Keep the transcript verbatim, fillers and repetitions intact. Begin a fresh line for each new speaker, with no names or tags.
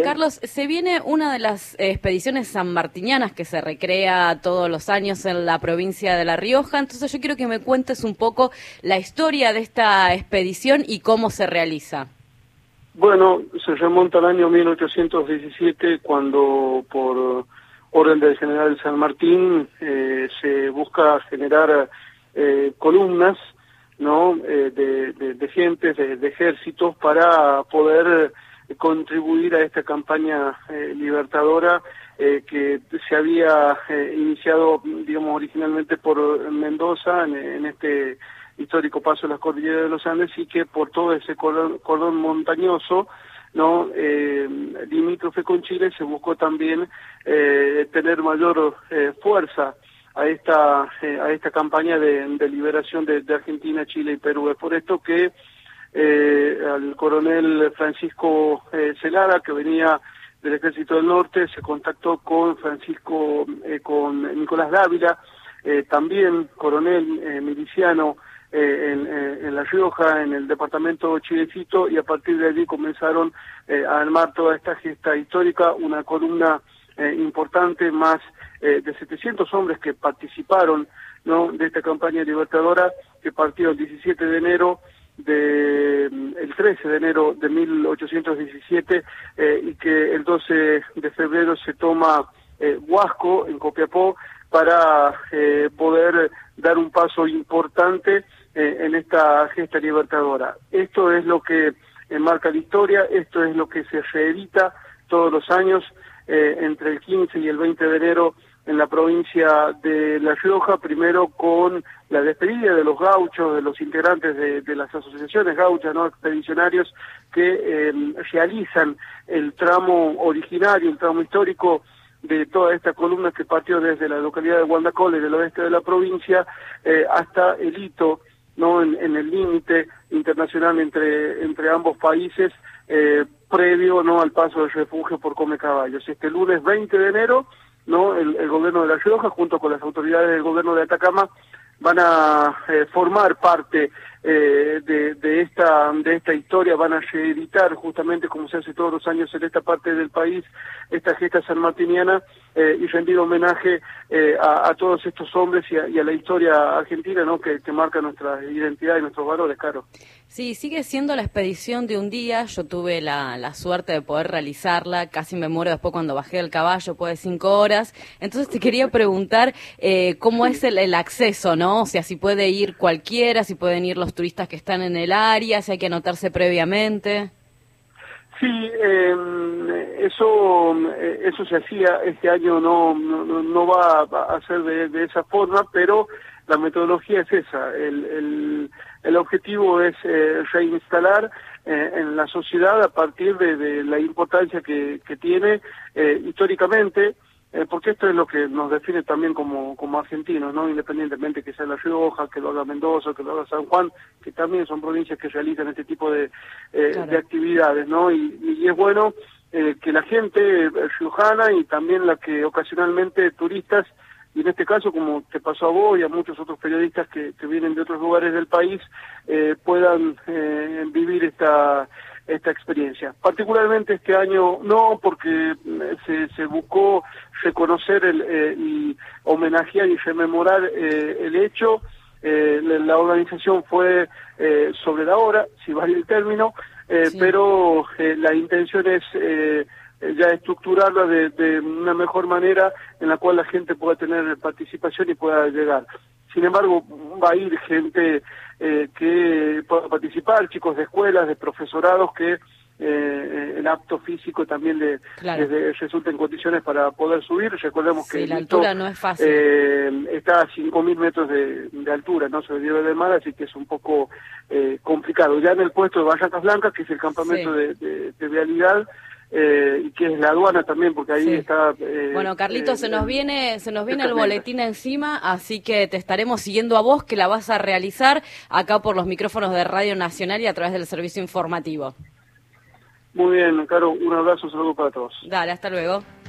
Carlos, se viene una de las eh, expediciones sanmartinianas que se recrea todos los años en la provincia de La Rioja, entonces yo quiero que me cuentes un poco la historia de esta expedición y cómo se realiza.
Bueno, se remonta al año mil ochocientos diecisiete, cuando por orden del general San Martín eh, se busca generar eh, columnas, ¿no? Eh, de, de, de gentes, de, de ejércitos, para poder eh, contribuir a esta campaña eh, libertadora eh, que se había eh, iniciado, digamos, originalmente por Mendoza, en, en este histórico paso de las cordilleras de los Andes, y que por todo ese cordón, cordón montañoso, no eh, limítrofe con Chile, se buscó también eh, tener mayor eh, fuerza a esta eh, a esta campaña de, de liberación de, de Argentina, Chile y Perú. Es por esto que eh, al coronel Francisco eh, Celada, que venía del Ejército del Norte, se contactó con Francisco, eh, con Nicolás Dávila, eh, también coronel eh, miliciano eh, en, eh, en La Rioja, en el departamento Chilecito, y a partir de allí comenzaron eh, a armar toda esta gesta histórica, una columna eh, importante, más eh, de setecientos hombres que participaron, ¿no?, de esta campaña libertadora, que partió el diecisiete de enero, de, el trece de enero de mil ochocientos diecisiete, eh, y que el doce de febrero se toma eh, Huasco, en Copiapó, para eh, poder dar un paso importante eh, en esta gesta libertadora. Esto es lo que eh, marca la historia, esto es lo que se reedita todos los años, eh, entre el quince y el veinte de enero, en la provincia de La Rioja, primero con la despedida de los gauchos, de los integrantes de, de las asociaciones gauchas, no expedicionarios, que eh, realizan el tramo originario, el tramo histórico de toda esta columna, que partió desde la localidad de Guandacol, en el oeste de la provincia, eh, hasta el hito, no en, en el límite internacional entre entre ambos países, eh, previo, no al paso del refugio por Comecaballos. Este lunes veinte de enero, no el, el gobierno de La Rioja, junto con las autoridades del gobierno de Atacama, van a eh, formar parte eh, de, de esta de esta historia, van a reeditar, justamente como se hace todos los años en esta parte del país, esta gesta sanmartiniana, eh, y rendir homenaje eh, a, a todos estos hombres y a, y a la historia argentina, ¿no?, que, que marca nuestra identidad y nuestros valores, Caro.
Sí, sigue siendo la expedición de un día. Yo tuve la, la suerte de poder realizarla, casi me muero después cuando bajé del caballo, después de cinco horas. Entonces te quería preguntar eh, cómo es el, el acceso, ¿no? O sea, si puede ir cualquiera, si pueden ir los turistas que están en el área, si hay que anotarse previamente.
Sí, eh, eso eso se hacía, este año no no, no va a ser de, de esa forma, pero la metodología es esa. El, el, el objetivo es eh, reinstalar eh, en la sociedad, a partir de, de la importancia que, que tiene eh, históricamente, eh, porque esto es lo que nos define también como, como argentinos, ¿no?, independientemente que sea La Rioja, que lo haga Mendoza, que lo haga San Juan, que también son provincias que realizan este tipo de, eh, claro. de actividades, ¿no? Y, y es bueno eh, que la gente riojana, y también la que ocasionalmente turistas, y en este caso, como te pasó a vos y a muchos otros periodistas que, que vienen de otros lugares del país, eh, puedan eh, vivir esta esta experiencia. Particularmente este año no, porque se, se buscó reconocer el, eh, y homenajear y rememorar eh, el hecho. Eh, la, la organización fue eh, sobre la hora, si vale el término, eh, sí. pero eh, la intención es eh, ya estructurarla de, de una mejor manera, en la cual la gente pueda tener participación y pueda llegar. Sin embargo, va a ir gente eh, que pueda participar, chicos de escuelas, de profesorados, que eh, el apto físico también le, claro. les resulta en condiciones para poder subir. Recordemos
sí,
que
la
Lito,
altura no es fácil.
Eh, está a cinco mil metros de, de altura, no sobre el nivel del mar, así que es un poco eh, complicado. Ya en el puesto de Barracas Blancas, que es el campamento sí. de, de, de vialidad, Eh, y que es la aduana también, porque ahí sí. está... Eh,
bueno, Carlitos, eh, se nos viene se nos viene el
negra.
boletín encima, así que te estaremos siguiendo a vos, que la vas a realizar acá por los micrófonos de Radio Nacional y a través del servicio informativo.
Muy bien, Caro, un abrazo, un saludo para todos.
Dale, hasta luego.